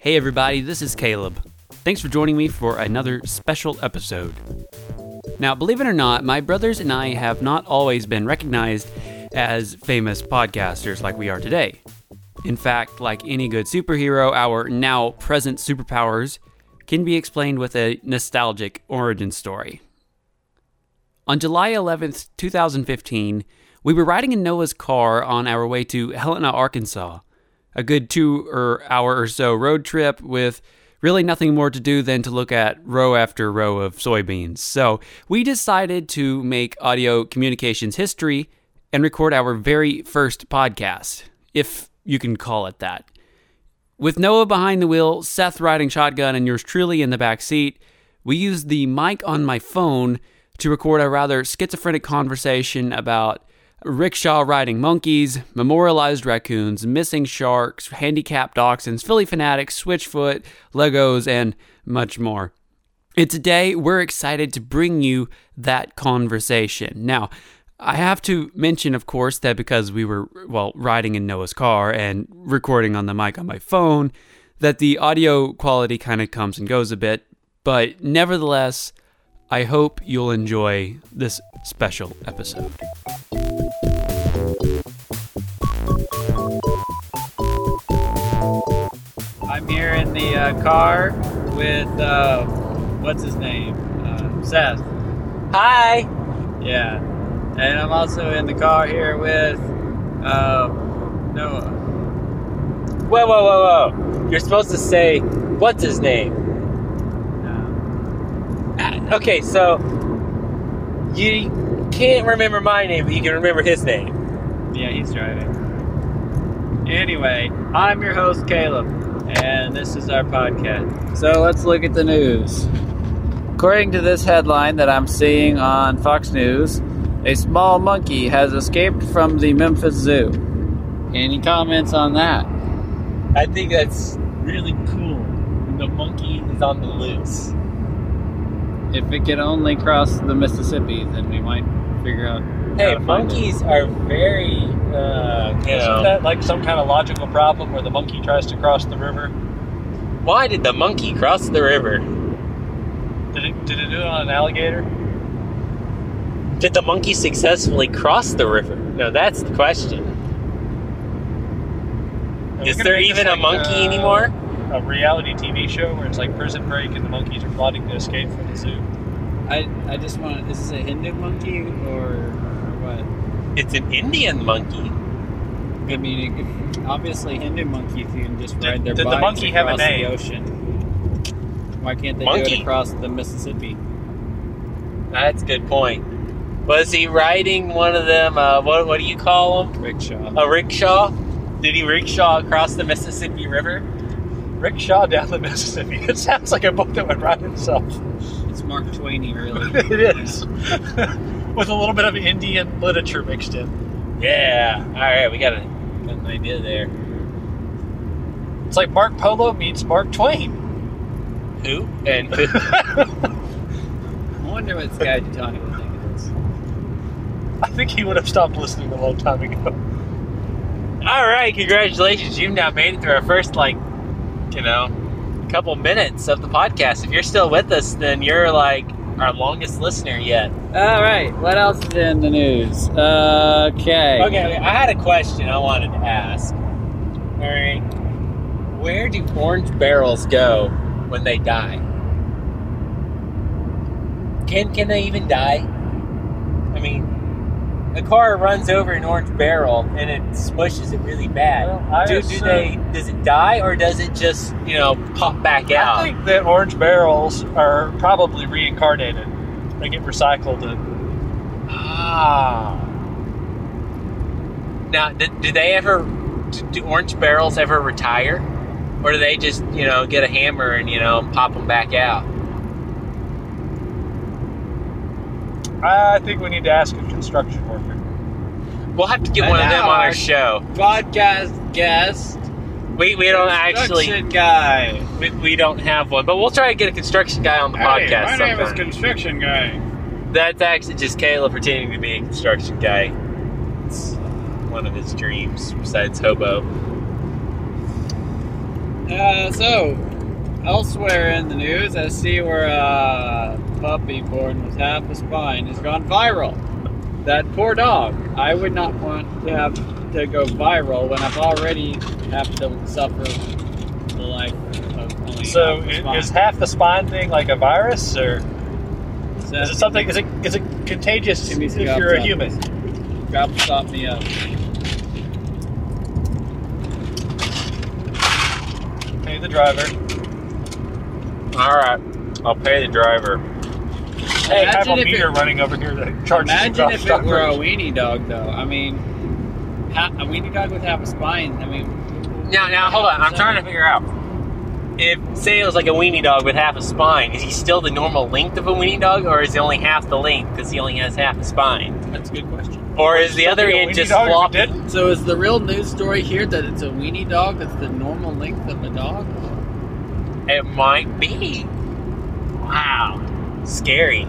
Hey everybody, this is Caleb. Thanks for joining me for another special episode. Now, believe it or not, my brothers and I have not always been recognized as famous podcasters like we are today. In fact, like any good superhero, our now present superpowers can be explained with a nostalgic origin story. On July 11th, 2015, we were riding in Noah's car on our way to Helena, Arkansas. A good 2 hour or so road trip with really nothing more to do than to look at row after row of soybeans. So we decided to make audio communications history and record our very first podcast, if you can call it that. With Noah behind the wheel, Seth riding shotgun, and yours truly in the back seat, we used the mic on my phone to record a rather schizophrenic conversation about rickshaw riding monkeys, memorialized raccoons, missing sharks, handicapped dachshunds, Philly fanatics, Switchfoot, Legos, and much more. And today, we're excited to bring you that conversation. Now, I have to mention, of course, that because we were, riding in Noah's car and recording on the mic on my phone, that the audio quality kind of comes and goes a bit, but nevertheless, I hope you'll enjoy this special episode. I'm here in the car with, what's his name? Seth. Hi! Yeah. And I'm also in the car here with, Noah. Whoa. You're supposed to say, what's his name? No. Okay, so, you can't remember my name, but you can remember his name. Yeah, he's driving. Anyway, I'm your host, Caleb, and this is our podcast. So let's look at the news. According to this headline that I'm seeing on Fox News, a small monkey has escaped from the Memphis Zoo. Any comments on that? I think that's really cool. The monkey is on the loose. If it could only cross the Mississippi, then we might figure out. Hey, monkeys are very, Isn't that like some kind of logical problem where the monkey tries to cross the river? Why did the monkey cross the river? Did it do it on an alligator? Did the monkey successfully cross the river? No, that's the question. Is there even a monkey anymore? A reality TV show where it's like Prison Break and the monkeys are plotting to escape from the zoo? I just want. Is this a Hindu monkey or what? It's an Indian monkey. I mean, obviously Hindu monkeys you can just ride their Did the bikes monkey have a across name? the ocean. Why can't they do Monkey? it across the Mississippi? That's a good point. Was he riding one of them, what do you call them? Rickshaw. A rickshaw? Did he rickshaw across the Mississippi River? Rickshaw Down the Mississippi. It sounds like a book that would write itself. It's Mark Twain-y, really. It is. With a little bit of Indian literature mixed in. Yeah. Alright, we got an idea there. It's like Mark Polo meets Mark Twain. Who? And I wonder what Sky Tawny would think of this. I think he would have stopped listening a long time ago. Alright, congratulations. You've now made it through our first, couple minutes of the podcast. If you're still with us, then you're our longest listener yet. All right, what else is in the news? Okay, I had a question I wanted to ask. Alright. Where do orange barrels go when they die? Can they even die? I mean, a car runs over an orange barrel and it smushes it really bad. Well, does it die or does it just, pop back out? I think that orange barrels are probably reincarnated. They get recycled. Now, do orange barrels ever retire? Or do they just, get a hammer and, pop them back out? I think we need to ask a construction worker. We'll have to get one of them on our show. podcast guest. We don't actually... Construction guy. We don't have one, but we'll try to get a construction guy on the podcast My name is sometime. Construction Guy. That's actually just Caleb pretending to be a construction guy. It's one of his dreams besides hobo. So, elsewhere in the news, I see where a puppy born with half a spine has gone viral. That poor dog. I would not want to have to go viral when I've already have to suffer the life of only So half a spine. is half the spine thing like a virus, or So is it something? Is it contagious Give me if some you're a up. human? Grab stop me up. Pay the driver. All right, I'll pay the driver. Hey, have Imagine a if meter it- running over here that charges you. Imagine if it stop were a first. weenie dog, though. I mean, a weenie dog with half a spine. I mean, Now, hold on. I'm trying to figure out. If, say it was like a weenie dog with half a spine, is he still the normal length of a weenie dog, or is he only half the length because he only has half a spine? that's a good question. Or is the other Be a end weenie just dog if it floppy? did? So is the real news story here that it's a weenie dog that's the normal length of a dog? It might be. Wow. Scary.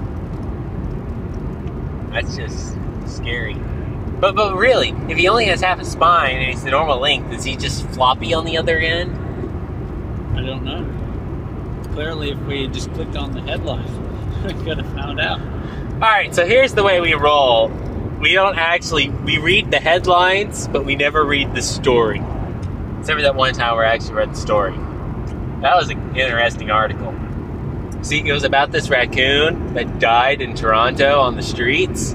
That's just scary. But really, if he only has half a spine and he's the normal length, is he just floppy on the other end? I don't know. Clearly, if we had just clicked on the headline, we could have found out. Alright, so here's the way we roll. We read the headlines, but we never read the story. Except for that one time where I actually read the story. That was an interesting article. See, it was about this raccoon that died in Toronto on the streets.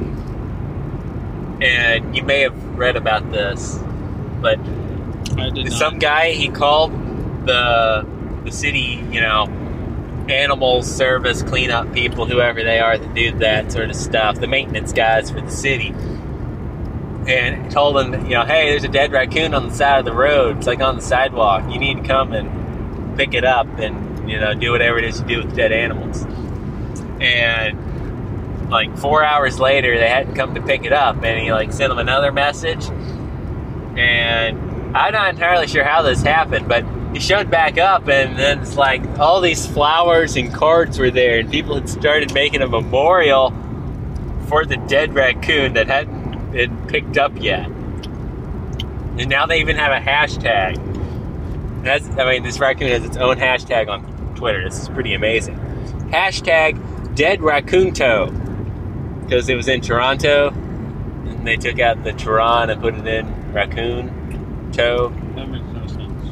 And you may have read about this, but I did not. some guy, he called the city, animal service cleanup people, whoever they are that do that sort of stuff, the maintenance guys for the city, and told them, hey, there's a dead raccoon on the side of the road. It's like on the sidewalk. You need to come and pick it up and, do whatever it is you do with dead animals. And like 4 hours later, they hadn't come to pick it up, and he sent them another message. And I'm not entirely sure how this happened, but he showed back up, and then it's like all these flowers and cards were there, and people had started making a memorial for the dead raccoon that hadn't been picked up yet. And now they even have a hashtag. This raccoon has its own hashtag on Twitter. This is pretty amazing. Hashtag Dead Raccoon Toe. Because it was in Toronto, and they took out the Toron and put it in Raccoon Toe. That makes no sense.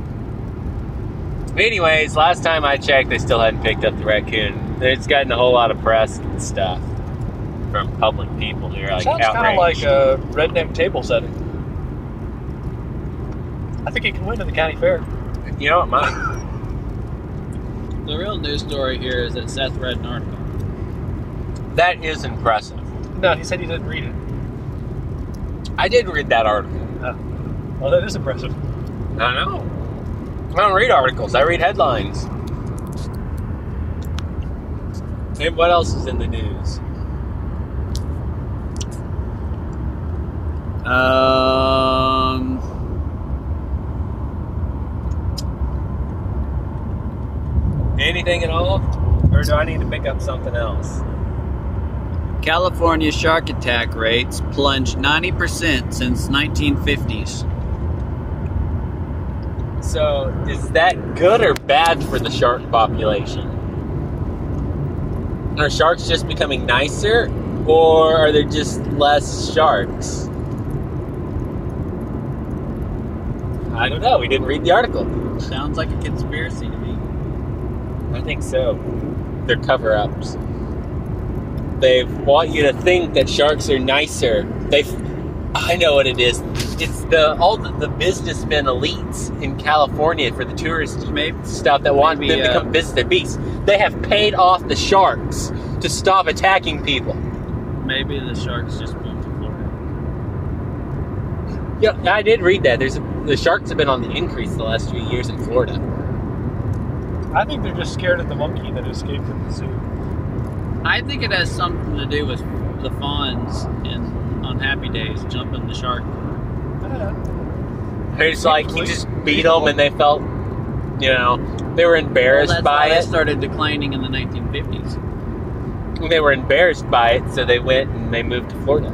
Anyways, last time I checked, they still hadn't picked up the raccoon. It's gotten a whole lot of press and stuff from public people who are Sounds kind of outraged. like a redneck table setting. I think it can win at the county fair. You know what, Mike? The real news story here is that Seth read an article. That is impressive. No, he said he didn't read it. I did read that article. Well, that is impressive. I know. I don't read articles. I read headlines. And what else is in the news? Anything at all? Or do I need to pick up something else? California shark attack rates plunged 90% since 1950s. So, is that good or bad for the shark population? Are sharks just becoming nicer, or are there just less sharks? I don't know. We didn't read the article. Sounds like a conspiracy to me. I think so. They're cover-ups. They want you to think that sharks are nicer. I know what it is. It's all the businessmen elites in California for the tourist stuff that want them to come visit their beaches. They have paid off the sharks to stop attacking people. Maybe the sharks just moved to Florida. Yeah, I did read that. The sharks have been on the increase the last few years in Florida. I think they're just scared of the monkey that escaped from the zoo. I think it has something to do with the fawns on Happy Days jumping the shark. It's like he just beat them and they felt, they were embarrassed by They it. started declining in the 1950s. They were embarrassed by it, so they went and they moved to Florida.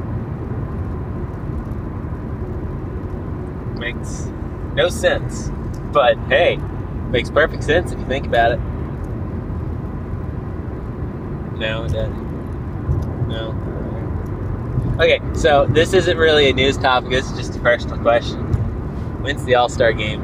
Makes no sense. But hey, makes perfect sense if you think about it. No, it doesn't. No. Okay, so this isn't really a news topic. This is just a personal question. When's the All-Star game?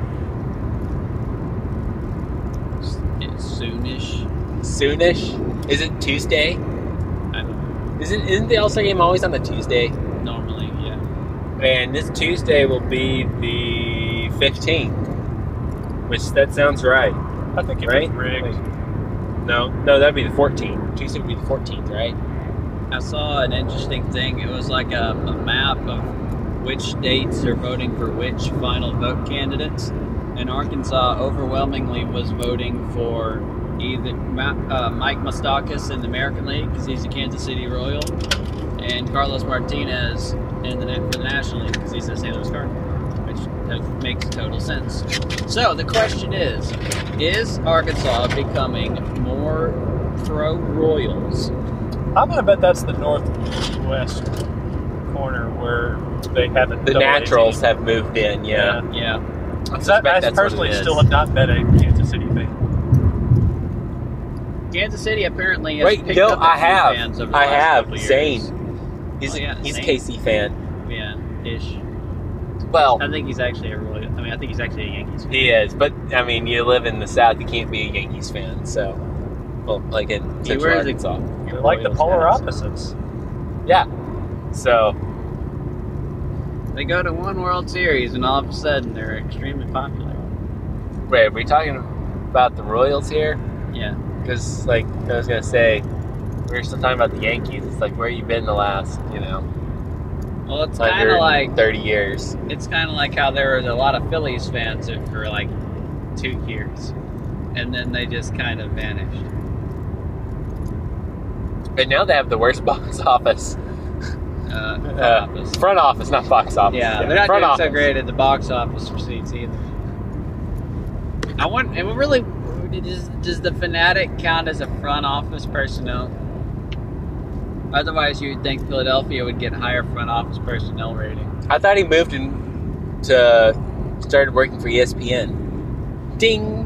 Soonish. Soonish? Is it Tuesday? I don't know. Isn't the All-Star game always on a Tuesday? Normally, yeah. And this Tuesday will be the 15th. Which, that sounds right. I think it Right? was rigged. No, that'd be the 14th. Tuesday would be the 14th, right? I saw an interesting thing. It was like a map of which states are voting for which final vote candidates. And Arkansas overwhelmingly was voting for either Mike Moustakas in the American League because he's a Kansas City Royal, and Carlos Martinez for the National League because he's a St. Louis Cardinal, which makes total sense. So the question is Arkansas becoming more pro-Royals? I'm going to bet that's the northwest corner where they haven't. The Naturals have moved in, yeah. Yeah. I personally still have not met a Kansas City fan. Kansas City apparently has picked up I a few have. fans over the I last have. couple of years. Zane. He's a Zane. KC fan. Yeah, ish. Well, I think he's actually a Royal. I mean, I think he's actually a Yankees fan. he is, but I mean, you live in the South, you can't be a Yankees fan. So, well, like in Central wears Arkansas. They're like the Royals polar hats. opposites. Yeah. So, They go to one World Series, and all of a sudden they're extremely popular. wait, are we talking about the Royals here? Yeah. Because, like, I was gonna say, we were still talking about the Yankees. It's like, where you been the last, Well, it's kind of like 30 years? how there was a lot of Phillies fans for like 2 years, and then they just kind of vanished. And now they have the worst box office. Office. Front office, not box office. Yeah, they're not front doing office. so great at the box office receipts either. I want. And really, does the Fanatic count as a front office personnel? Otherwise, you'd think Philadelphia would get higher front office personnel rating. I thought he moved started working for ESPN. Ding!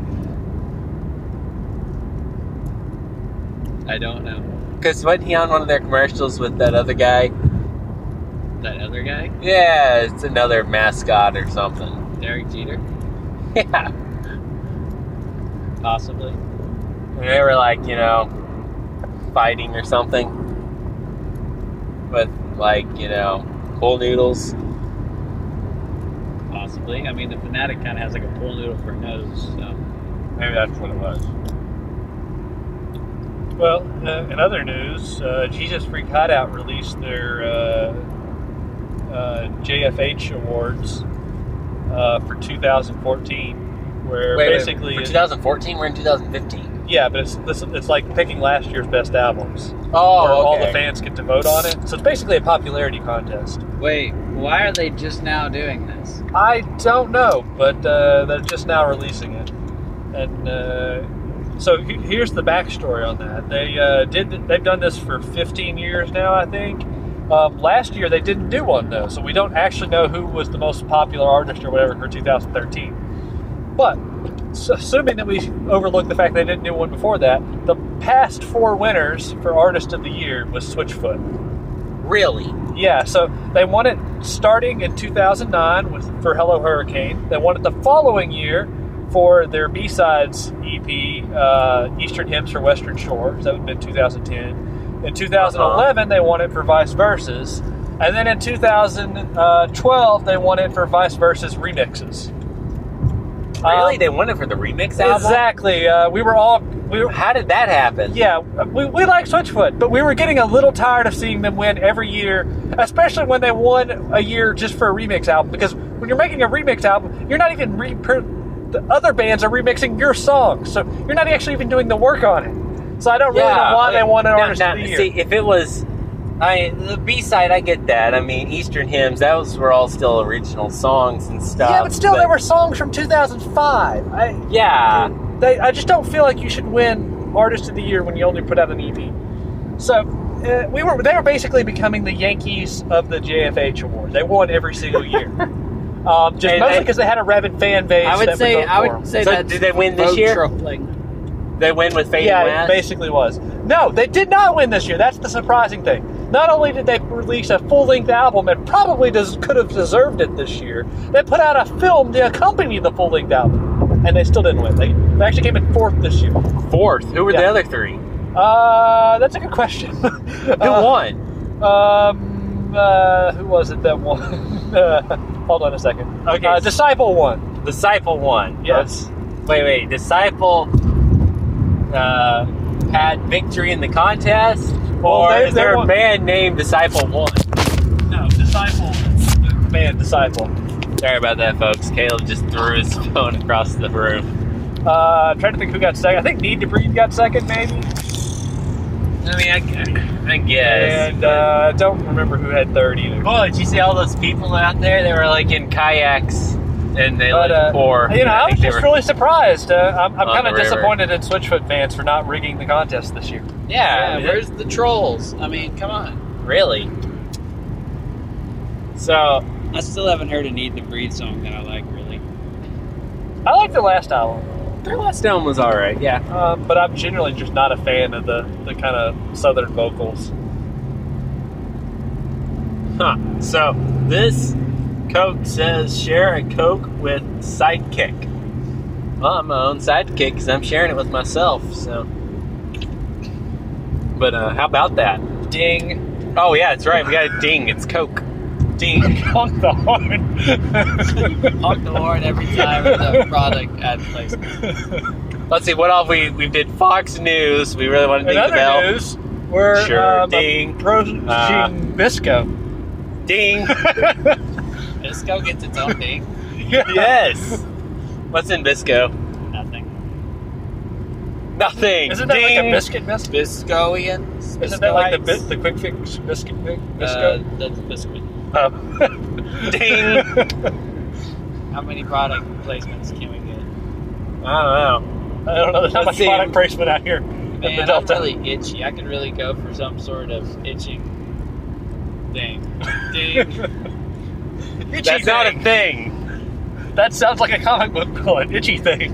I don't know. Because wasn't he on one of their commercials with that other guy? That other guy, Yeah, it's another mascot or something. Derek Jeter, Yeah. possibly. And they were like, fighting or something. With, like, pool noodles. Possibly. I mean, the Fanatic kind of has like a pool noodle for a nose, so. Maybe that's what it was. Well, in other news, Jesus Freak Hideout released their JFH awards for 2014, where basically for 2014, we're in 2015. Yeah, but it's like picking last year's best albums. Oh, where all the okay. fans get to vote on it. So it's basically a popularity contest. Wait, why are they just now doing this? I don't know, but they're just now releasing it. And so here's the backstory on that. They've done this for 15 years now, I think. Last year they didn't do one though, so we don't actually know who was the most popular artist or whatever for 2013. But assuming that we overlook the fact they didn't do one before that, the past 4 winners for Artist of the Year was Switchfoot. Really? Yeah, so they won it starting in 2009 for Hello Hurricane. They won it the following year for their B-Sides EP, Eastern Hymns for Western Shore. So that would have been 2010. In 2011, they won it for Vice Versa's. And then in 2012, they won it for Vice Versa's remixes. Really? They won it for the remix album? Exactly. How did that happen? Yeah, we like Switchfoot, but we were getting a little tired of seeing them win every year, especially when they won a year just for a remix album. Because when you're making a remix album, you're not even the other bands are remixing your songs, so you're not actually even doing the work on it. So I don't really know why they won an Artist of the Year. See, if it was the B-side, I get that. I mean, Eastern Hymns, those were all still original songs and stuff. Yeah, but still, there were songs from 2005. I just don't feel like you should win Artist of the Year when you only put out an EP. So they were basically becoming the Yankees of the JFH Award. They won every single year. Just And mostly they- because they had a rabid fan base. I would that say vote I for 'em. would say So that's did they win this vote year? trolling. They win with Fading Yeah, West. it basically was. No, they did not win this year. That's the surprising thing. Not only did they release a full-length album and probably could have deserved it this year, they put out a film to accompany the full-length album, and they still didn't win. They actually came in 4th this year. 4th. Who were the Yeah. other 3? That's a good question. Who won? Who was it that won? Hold on a second. Okay. Disciple won. Disciple won. Yes. Wait. Disciple had victory in the contest? Well, Or they- is they there a won- band named Disciple 1? No, Disciple. The band Disciple. Sorry about that, folks. Caleb just threw his phone across the room. Trying to think who got second. I think Need to Breathe got second, maybe. I mean, I guess. And I don't remember who had third either. Oh, did you see all those people out there? They were like in kayaks and they But, like pour. I was just really surprised. I'm on kind of the river. disappointed in Switchfoot fans for not rigging the contest this year. Yeah, Where's the trolls? I mean, come on. really. So, I still haven't heard a Need to Breathe song that I like, really. I like the last album, their last album was alright, yeah. but I'm generally just not a fan of the kind of southern vocals. Huh. So, this Coke says share a Coke with Sidekick. Well, I'm my own sidekick because I'm sharing it with myself, so. But how about that? Ding. Oh, yeah, that's right. We got a ding. It's Coke. Ding. Honk the horn. Honk the horn every time the product ad placement. Let's see, what else we did? Fox News. We really want to In ding the bell. other news, we're Sure, ding. approaching Bisco. Ding. Bisco gets its own ding. Yes. What's in Bisco? Nothing. Nothing. Isn't that ding. like a biscuit biscuit? Biscoians. Isn't that like Biscoites? the quick fix biscuit thing? Bisco? That's biscuit. Oh. Ding. How many product placements can we get? I don't know. I don't know. There's not Let's much see. product placement out here. in the Man, I'm Delta. really itchy. I could really go for some sort of itching thing. Ding. Itchy That's not a thing. thing. That sounds like a comic book villain. Itchy thing.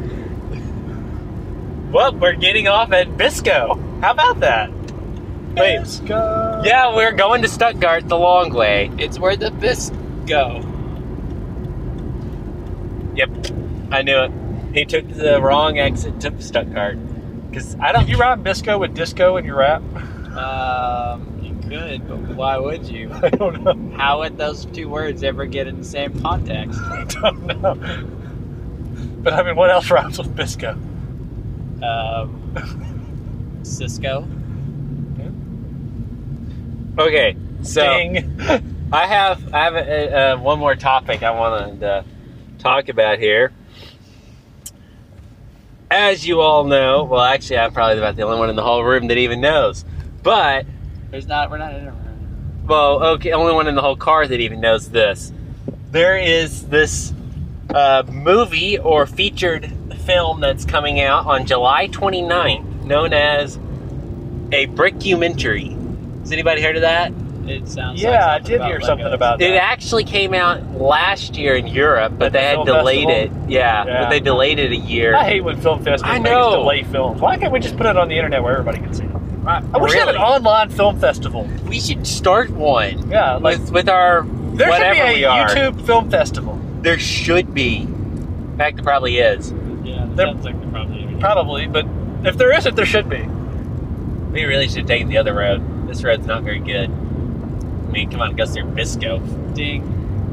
Well, we're getting off at Bisco. How about that? Wait. Bisco. Yeah, we're going to Stuttgart the long way. It's where the bis go. Yep. I knew it. He took the wrong exit to Stuttgart. Because I don't. Did you rhyme Bisco with disco in your rap? You could, but why would you? I don't know. How would those two words ever get in the same context? I don't know. But I mean, what else rhymes with Bisco? Cisco. Okay, so Ding. I have one more topic I wanted to talk about here. As you all know, well, actually, I'm probably about the only one in the whole room that even knows. But We're not in a room. well, okay, only one in the whole car that even knows this. There is this movie or featured film that's coming out on July 29th, known as a Brickumentary. Has anybody heard of that? It sounds. Yeah, like I something did about hear Legos. something about It that. actually came out last year in Europe, but At the they had film delayed festival? it. Yeah, Yeah. but they delayed it a year. I hate when film festivals I make know. us delay films. Why can't we just put it on the internet where everybody can see it? I wish we had an Really? online film festival. We should start one. Yeah, like with our there should whatever be we a are. YouTube film festival. There should be. In fact, there probably is. Yeah, it There- sounds like they're probably. Probably, but if there isn't, there should be. We really should take the other road. This road's not very good. I mean, come on, it goes through Bisco. Ding.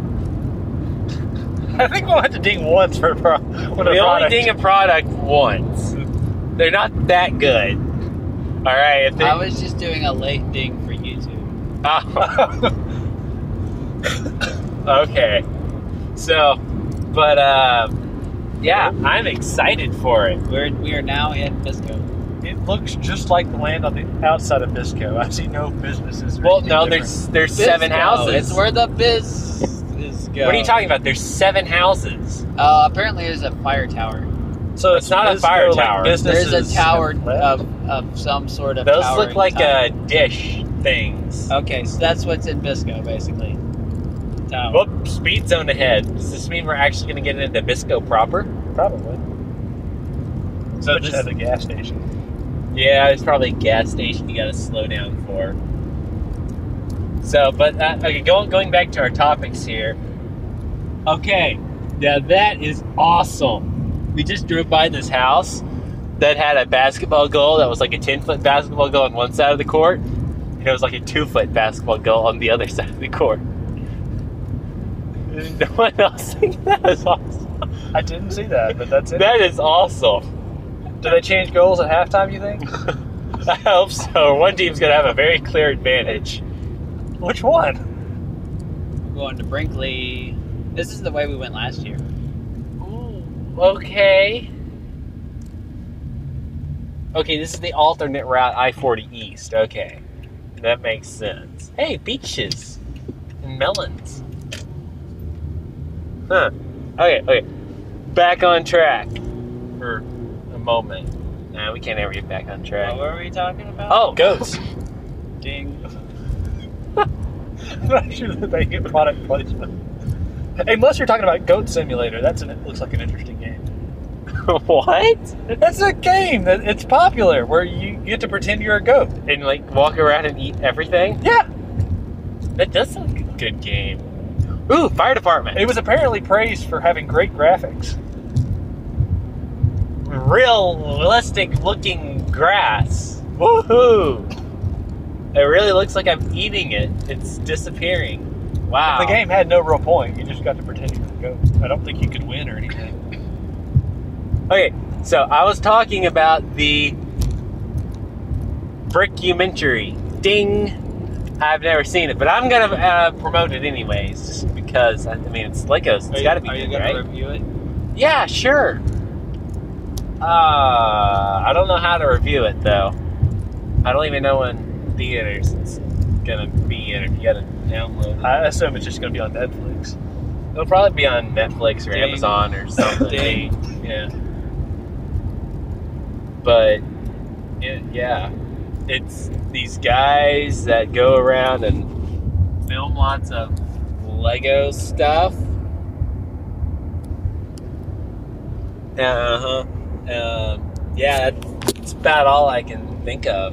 I think we'll have to ding once for when a We only product. ding a product once. They're not that good. All right. If they, I was just doing a late ding for YouTube. Oh. Okay. So, but yeah, I'm excited for it. We are now in Bisco. It looks just like the land on the outside of Bisco. I see no businesses. or Well, anything no, different. there's 7 Bisco. houses. It's where the biz is go. What are you talking about? There's 7 houses. Apparently, there's a fire tower. So It's not a Bisco, fire like, tower. There's businesses a tower have left? of some sort of. Those towering look like type. dish things. Okay, so that's what's in Bisco, basically. tower. Whoop, speed zone ahead. Does this mean we're actually going to get into Bisco proper? Probably. So Just at the gas station. Yeah, it's probably a gas station you got to slow down for. So, but okay, going back to our topics here. Okay, now that is awesome. We just drove by this house that had a basketball goal that was like a 10-foot basketball goal on one side of the court, and it was like a 2-foot basketball goal on the other side of the court. No one else thinks that is awesome. I didn't see that, but that's it. That is awesome. Do they change goals at halftime, you think? I hope so. One team's going to have a very clear advantage. Which one? We're going to Brinkley. This is the way we went last year. Ooh, okay. Okay, this is the alternate route, I-40 East. Okay. That makes sense. Hey, peaches and melons. Huh. Okay. Back on track for a moment. Nah, we can't ever get back on track. What were we talking about? Oh, goats. Ding. I'm not sure that they get product placement. Hey, unless you're talking about Goat Simulator, it looks like an interesting game. What? That's a game that it's popular where you get to pretend you're a goat. And like walk around and eat everything? Yeah. That does sound like a good game. Ooh, fire department. It was apparently praised for having great graphics. Realistic looking grass. Woohoo! It really looks like I'm eating it. It's disappearing. Wow. The game had no real point. You just got to pretend you were a goat. I don't think you could win or anything. Okay, so I was talking about the Brickumentary. Ding! I've never seen it, but I'm gonna promote it anyways, just because. I mean, it's Legos. It's got to be Are you good, going right? to review it? Yeah, sure. I don't know how to review it though. I don't even know when theaters it's gonna be in. If you gotta download it. I assume it's just going to be on Netflix. It'll probably be on Netflix or Ding. Amazon or something. Ding. Yeah. But yeah, it's these guys that go around and film lots of Lego stuff. Yeah, that's about all I can think of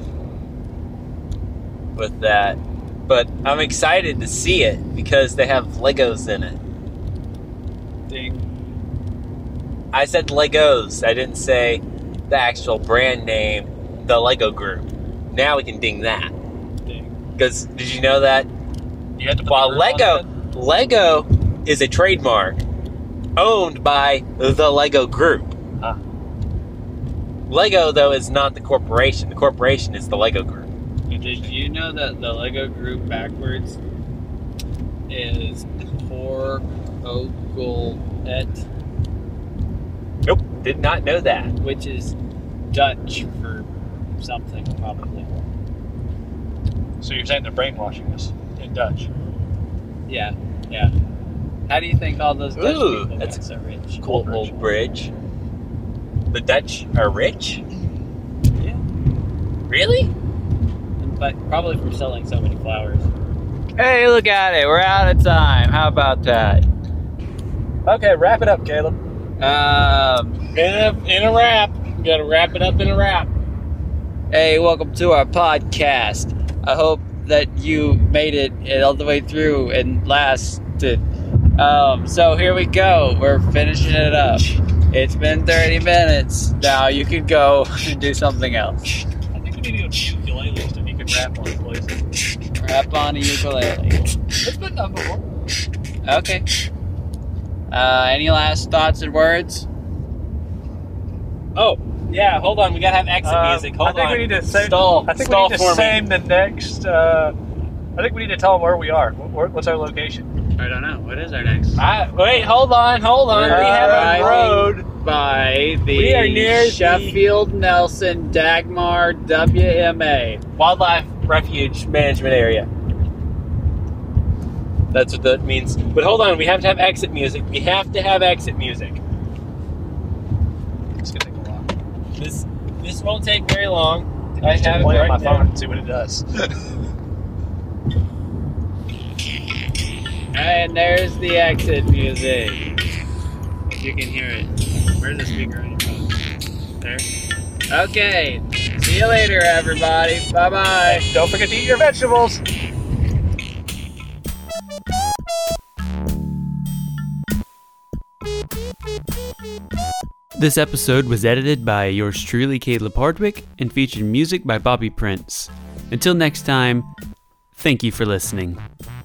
with that. But I'm excited to see it because they have Legos in it. Ding. I said Legos. I didn't say the actual brand name, the Lego Group. Now we can ding that. Ding. Because did you know that You had to while Lego is a trademark owned by the Lego Group. Ah. Lego, though, is not the corporation. The corporation is the Lego Group. Did you know that the Lego Group backwards is Por Ogelet, Nope, did not know that. which is Dutch for something, probably. So you're saying they're brainwashing us in Dutch? Yeah. How do you think all those Dutch Ooh, people that's got so rich? Cool old bridge. The Dutch are rich? Yeah. Really? But probably from selling so many flowers. Hey, look at it. We're out of time. How about that? Okay, wrap it up, Caleb. In a wrap. You gotta wrap it up in a wrap. Hey, welcome to our podcast. I hope that you made it all the way through and lasted. So here we go. We're finishing it up. It's been 30 minutes. Now you can go and do something else. I think we need to go to ukuleles if you can rap on places. Rap on a ukulele. It's been done before. Okay. Any last thoughts and words? Oh, yeah, hold on. We gotta have exit music. Hold I think on. we need to say. Stall. I think Stall we need for to me. name the next. I think we need to tell them where we are. What's our location? I don't know. What is our next? Wait, hold on. We have a road. By the We are near the- Sheffield Nelson Dagmar WMA. Wildlife Refuge Management Area. That's what that means. But hold on, we have to have exit music. It's gonna take a while. This won't take very long. I Just have it play on right my there. phone and see what it does. And there's the exit music. If you can hear it. Where's the speaker on your phone? There. Okay. See you later, everybody. Bye-bye. Don't forget to eat your vegetables. This episode was edited by yours truly, Caleb Hardwick, and featured music by Bobby Prince. Until next time, thank you for listening.